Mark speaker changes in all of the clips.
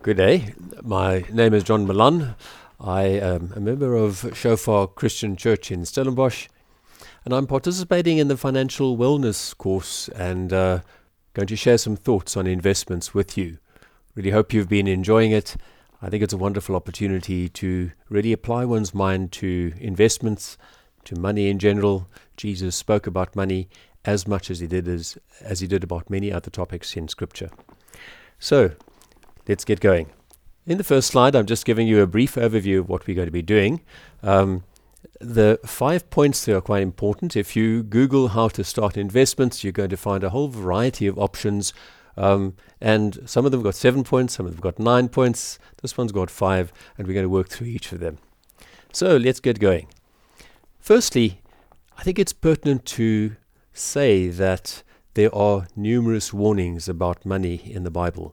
Speaker 1: Good day. My name is John Milan. I am a member of Shofar Christian Church in Stellenbosch, and I'm participating in the financial wellness course and going to share some thoughts on investments with you. Really hope you've been enjoying it. I think it's a wonderful opportunity to really apply one's mind to investments, to money in general. Jesus spoke about money as much as he did about many other topics in Scripture. So, let's get going. In the first slide, I'm just giving you a brief overview of what we're going to be doing. The 5 points there are quite important. If you Google how to start investments, you're going to find a whole variety of options. And some of them have got 7 points, some of them have got 9 points. This one's got 5, and we're going to work through each of them. So let's get going. Firstly, I think it's pertinent to say that there are numerous warnings about money in the Bible.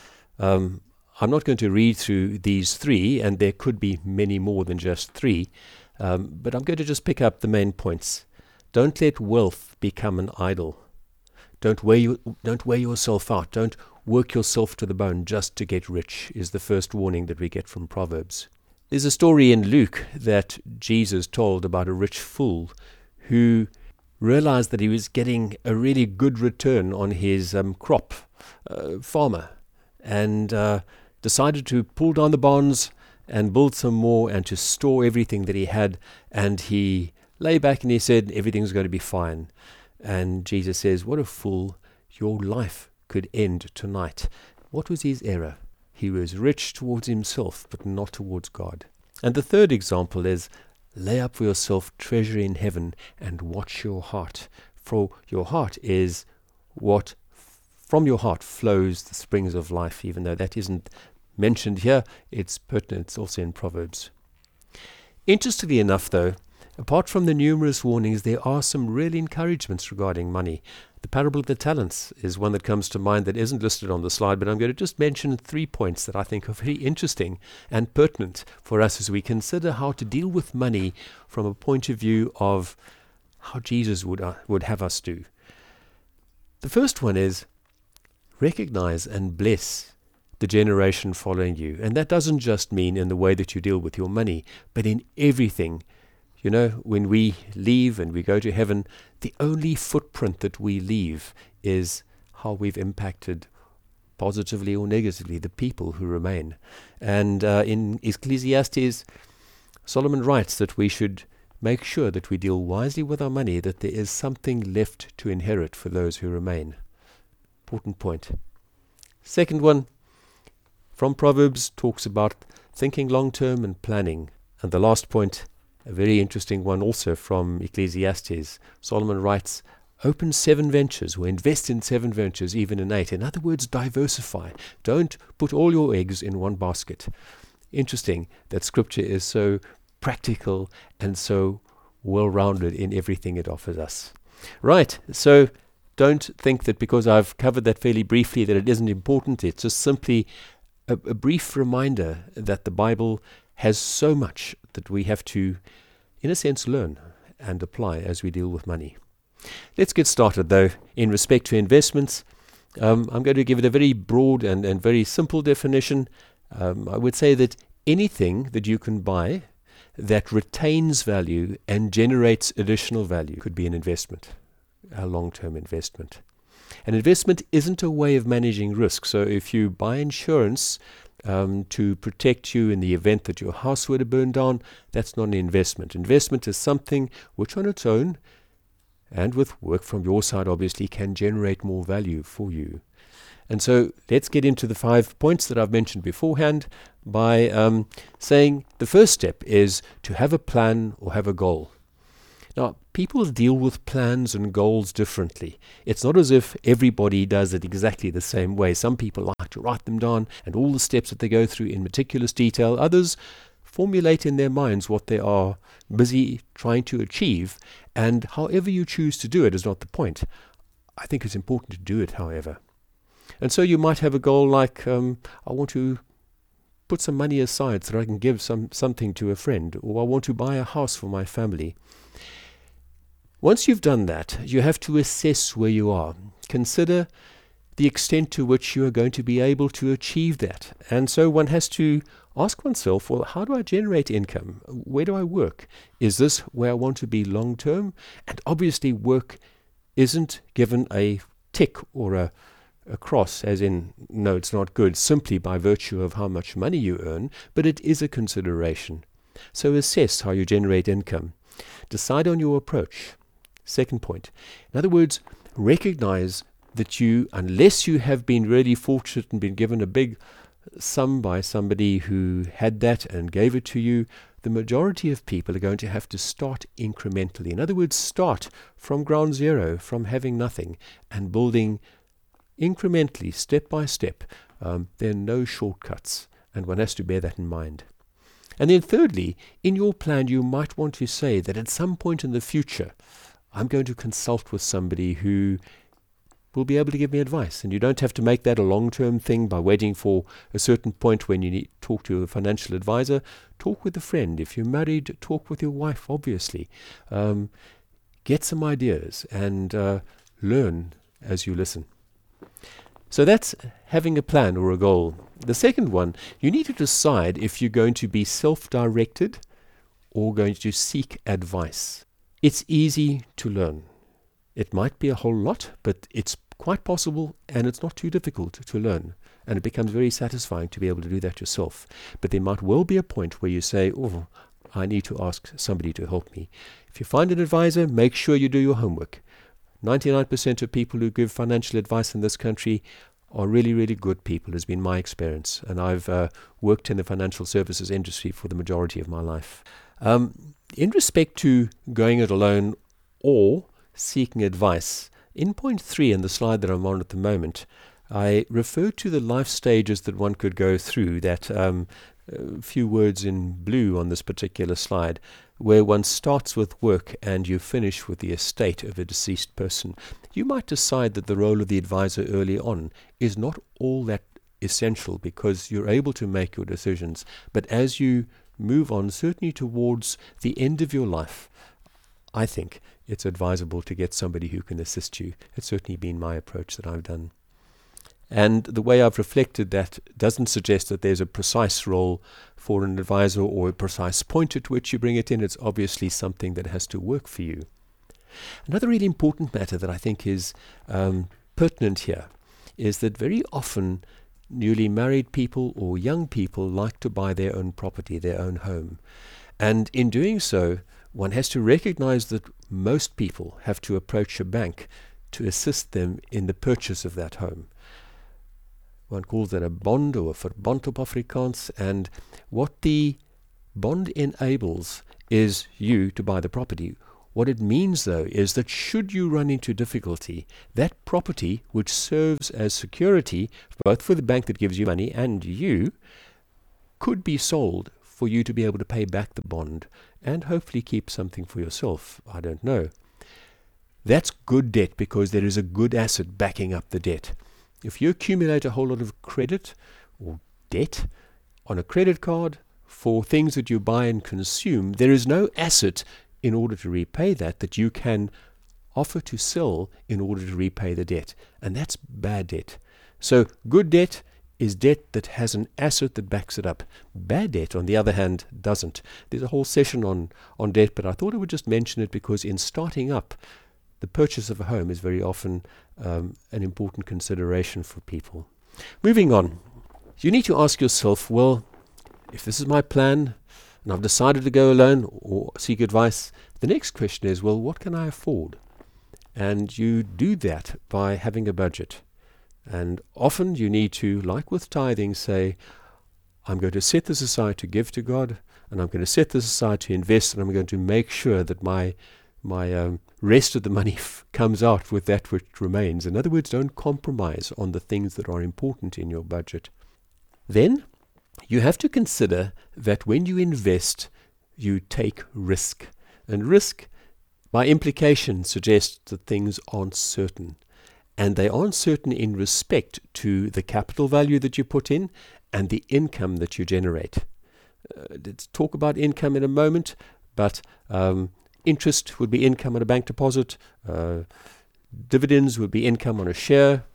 Speaker 1: I'm not going to read through these 3, and there could be many more than just 3, but I'm going to just pick up the main points. Don't let wealth become an idol. Don't wear yourself out. Don't work yourself to the bone just to get rich, is the first warning that we get from Proverbs. There's a story in Luke that Jesus told about a rich fool who realized that he was getting a really good return on his farmer, and decided to pull down the barns and build some more and to store everything that he had. And he lay back and he said, everything's going to be fine. And Jesus says, what a fool, your life could end tonight. What was his error? He was rich towards himself, but not towards God. And the third example is, lay up for yourself treasure in heaven and watch your heart. For your heart is what from your heart flows the springs of life. Even though that isn't mentioned here, it's pertinent. It's also in Proverbs. Interestingly enough, though, apart from the numerous warnings, there are some real encouragements regarding money. The parable of the talents is one that comes to mind that isn't listed on the slide, but I'm going to just mention 3 points that I think are very interesting and pertinent for us as we consider how to deal with money from a point of view of how Jesus would have us do. The first one is, recognize and bless the generation following you. And that doesn't just mean in the way that you deal with your money, but in everything. You know, when we leave and we go to heaven, the only footprint that we leave is how we've impacted positively or negatively the people who remain. And in Ecclesiastes, Solomon writes that we should make sure that we deal wisely with our money, that there is something left to inherit for those who remain. Important point. Second one, from Proverbs, talks about thinking long-term and planning. And the last point, a very interesting one also from Ecclesiastes. Solomon writes, open 7 ventures or invest in 7 ventures, even in 8. In other words, diversify. Don't put all your eggs in one basket. Interesting that Scripture is so practical and so well-rounded in everything it offers us. Right, so don't think that because I've covered that fairly briefly that it isn't important. It's just simply a brief reminder that the Bible has so much that we have to, in a sense, learn and apply as we deal with money. Let's get started, though, in respect to investments. I'm going to give it a very broad and very simple definition. I would say that anything that you can buy that retains value and generates additional value could be an investment, a long-term investment. An investment isn't a way of managing risk. So if you buy insurance to protect you in the event that your house were to burn down, that's not an investment. Investment is something which on its own, and with work from your side obviously, can generate more value for you. And so let's get into the 5 points that I've mentioned beforehand by saying the first step is to have a plan or have a goal. Now, people deal with plans and goals differently. It's not as if everybody does it exactly the same way. Some people like to write them down and all the steps that they go through in meticulous detail. Others formulate in their minds what they are busy trying to achieve, and however you choose to do it is not the point. I think it's important to do it, however. And so you might have a goal like, I want to put some money aside so that I can give something to a friend, or I want to buy a house for my family. Once you've done that, you have to assess where you are. Consider the extent to which you are going to be able to achieve that. And so one has to ask oneself, well, how do I generate income? Where do I work? Is this where I want to be long term? And obviously work isn't given a tick or a cross, as in, no, it's not good, simply by virtue of how much money you earn, but it is a consideration. So assess how you generate income. Decide on your approach. Second point. In other words, recognize that you, unless you have been really fortunate and been given a big sum by somebody who had that and gave it to you, the majority of people are going to have to start incrementally. In other words, start from ground zero, from having nothing, and building incrementally, step by step. There are no shortcuts, and one has to bear that in mind. And then thirdly, in your plan, you might want to say that at some point in the future, I'm going to consult with somebody who will be able to give me advice. And you don't have to make that a long-term thing by waiting for a certain point when you need to talk to a financial advisor. Talk with a friend. If you're married, talk with your wife, obviously. Get some ideas and learn as you listen. So that's having a plan or a goal. The second one, you need to decide if you're going to be self-directed or going to seek advice. It's easy to learn. It might be a whole lot, but it's quite possible and it's not too difficult to learn. And it becomes very satisfying to be able to do that yourself. But there might well be a point where you say, oh, I need to ask somebody to help me. If you find an advisor, make sure you do your homework. 99% of people who give financial advice in this country are really, really good people, has been my experience. And I've worked in the financial services industry for the majority of my life. In respect to going it alone or seeking advice, in point 3 in the slide that I'm on at the moment, I refer to the life stages that one could go through, that few words in blue on this particular slide, where one starts with work and you finish with the estate of a deceased person. You might decide that the role of the advisor early on is not all that essential because you're able to make your decisions. But as you move on, certainly towards the end of your life, I think it's advisable to get somebody who can assist you. It's certainly been my approach that I've done. And the way I've reflected that doesn't suggest that there's a precise role for an advisor or a precise point at which you bring it in. It's obviously something that has to work for you. Another really important matter that I think is pertinent here is that very often newly married people or young people like to buy their own property, their own home. And in doing so, one has to recognize that most people have to approach a bank to assist them in the purchase of that home. One calls that a bond or a verbond op Afrikaans, and what the bond enables is you to buy the property. What it means, though, is that should you run into difficulty, that property, which serves as security both for the bank that gives you money and you, could be sold for you to be able to pay back the bond and hopefully keep something for yourself. I don't know. That's good debt because there is a good asset backing up the debt. If you accumulate a whole lot of credit or debt on a credit card for things that you buy and consume, there is no asset in order to repay that you can offer to sell in order to repay the debt. And that's bad debt. So good debt is debt that has an asset that backs it up. Bad debt, on the other hand, doesn't. There's a whole session on debt, but I thought I would just mention it because in starting up, the purchase of a home is very often an important consideration for people. Moving on, you need to ask yourself, well, if this is my plan and I've decided to go alone or seek advice, the next question is, well, what can I afford? And you do that by having a budget. And often you need to, like with tithing, say, I'm going to set this aside to give to God, and I'm going to set this aside to invest, and I'm going to make sure that my rest of the money comes out with that which remains. In other words, don't compromise on the things that are important in your budget. Then you have to consider that when you invest, you take risk. And risk, by implication, suggests that things aren't certain. And they aren't certain in respect to the capital value that you put in and the income that you generate. Let's talk about income in a moment, but interest would be income on a bank deposit. Dividends would be income on a share.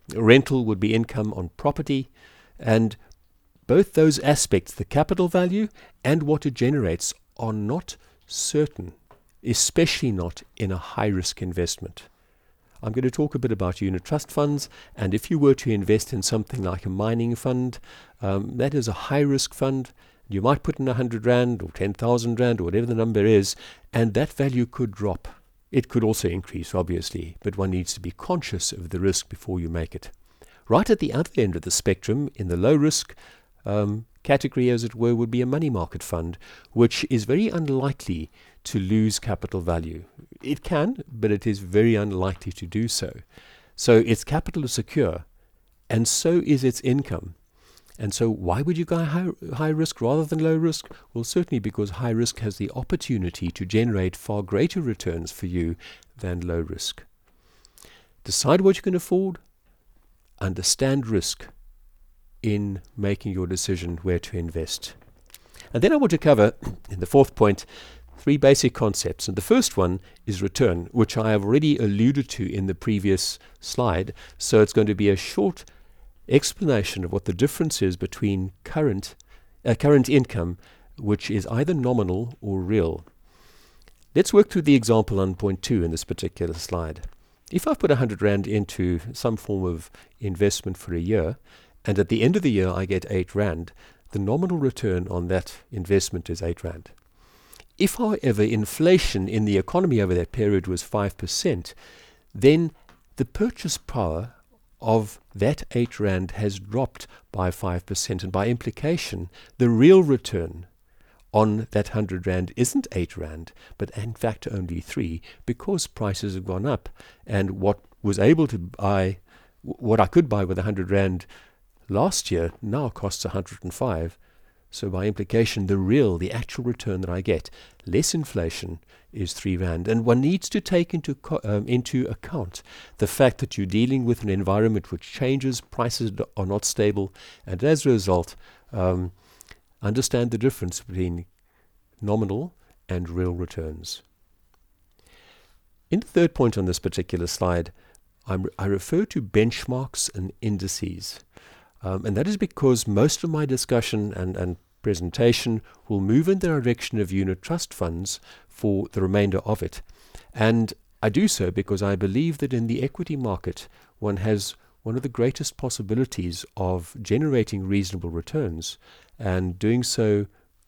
Speaker 1: Rental would be income on property, and both those aspects, the capital value and what it generates, are not certain, especially not in a high-risk investment. I'm going to talk a bit about unit trust funds, and if you were to invest in something like a mining fund, that is a high-risk fund. You might put in 100 Rand or 10,000 Rand or whatever the number is, and that value could drop. It could also increase, obviously, but one needs to be conscious of the risk before you make it. Right at the other end of the spectrum, in the low-risk category, as it were, would be a money market fund, which is very unlikely to lose capital value. It can, but it is very unlikely to do so. So its capital is secure, and so is its income. And so why would you go high risk rather than low risk? Well, certainly because high risk has the opportunity to generate far greater returns for you than low risk. Decide what you can afford. Understand risk in making your decision where to invest. And then I want to cover, in the fourth point, 3 basic concepts. And the first one is return, which I have already alluded to in the previous slide. So it's going to be a short explanation of what the difference is between current income, which is either nominal or real. Let's work through the example on point 2 in this particular slide. If I've put 100 Rand into some form of investment for a year, and at the end of the year I get 8 Rand, the nominal return on that investment is 8 Rand. If, however, inflation in the economy over that period was 5%, then the purchase power of that 8 Rand has dropped by 5%, and by implication, the real return on that 100 Rand isn't 8 Rand, but in fact only 3, because prices have gone up, and what I could buy with 100 Rand last year now costs 105. So by implication, the actual return that I get, less inflation, is 3 Rand. And one needs to take into account the fact that you're dealing with an environment which changes, prices are not stable, and as a result, understand the difference between nominal and real returns. In the third point on this particular slide, I refer to benchmarks and indices. And that is because most of my discussion and presentation will move in the direction of unit trust funds for the remainder of it. And I do so because I believe that in the equity market, one has one of the greatest possibilities of generating reasonable returns, and doing so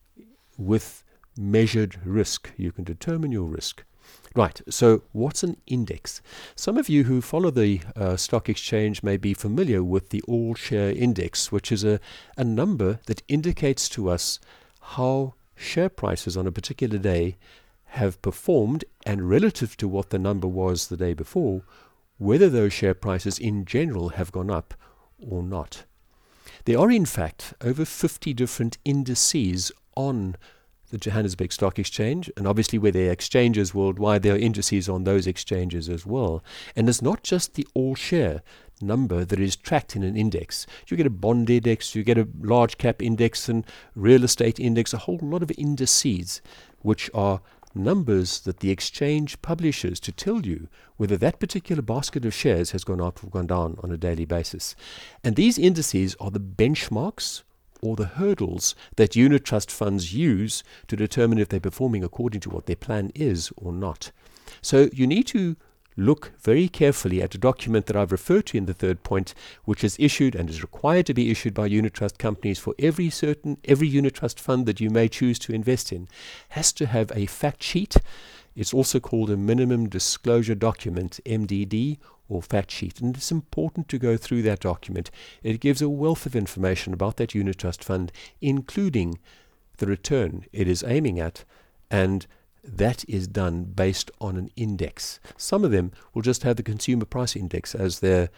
Speaker 1: with measured risk. You can determine your risk. Right, so what's an index? Some of you who follow the stock exchange may be familiar with the all-share index, which is a number that indicates to us how share prices on a particular day have performed, and relative to what the number was the day before, whether those share prices in general have gone up or not. There are in fact over 50 different indices on the Johannesburg Stock Exchange, and obviously where there are exchanges worldwide, there are indices on those exchanges as well. And it's not just the all-share number that is tracked in an index. You get a bond index, you get a large cap index, and real estate index, a whole lot of indices, which are numbers that the exchange publishes to tell you whether that particular basket of shares has gone up or gone down on a daily basis. And these indices are the benchmarks or the hurdles that unit trust funds use to determine if they're performing according to what their plan is or not. So you need to look very carefully at a document that I've referred to in the third point, which is issued and is required to be issued by unit trust companies for every unit trust fund that you may choose to invest in. Has to have a fact sheet. It's also called a minimum disclosure document, MDD, or fact sheet, and it's important to go through that document. It gives a wealth of information about that unit trust fund, including the return it is aiming at, and that is done based on an index. Some of them will just have the consumer price index as their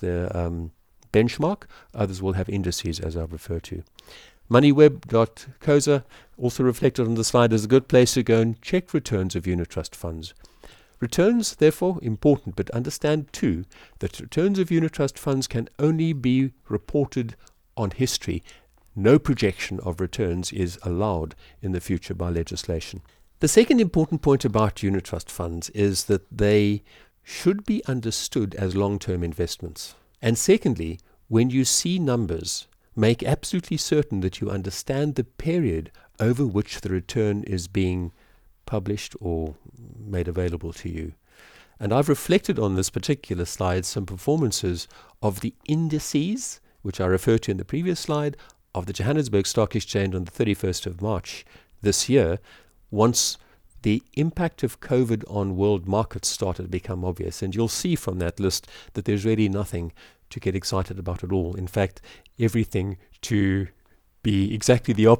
Speaker 1: benchmark. Others will have indices, as I've referred to. Moneyweb.coza, also reflected on the slide, is a good place to go and check returns of unit trust funds. Returns, therefore, important, but understand too that returns of unit trust funds can only be reported on history. No projection of returns is allowed in the future by legislation. The second important point about unit trust funds is that they should be understood as long-term investments. And secondly, when you see numbers, make absolutely certain that you understand the period over which the return is being published or made available to you. And I've reflected on this particular slide some performances of the indices, which I referred to in the previous slide, of the Johannesburg Stock Exchange on the 31st of March this year, once the impact of COVID on world markets started to become obvious. And you'll see from that list that there's really nothing to get excited about at all. In fact, everything to be exactly the opposite.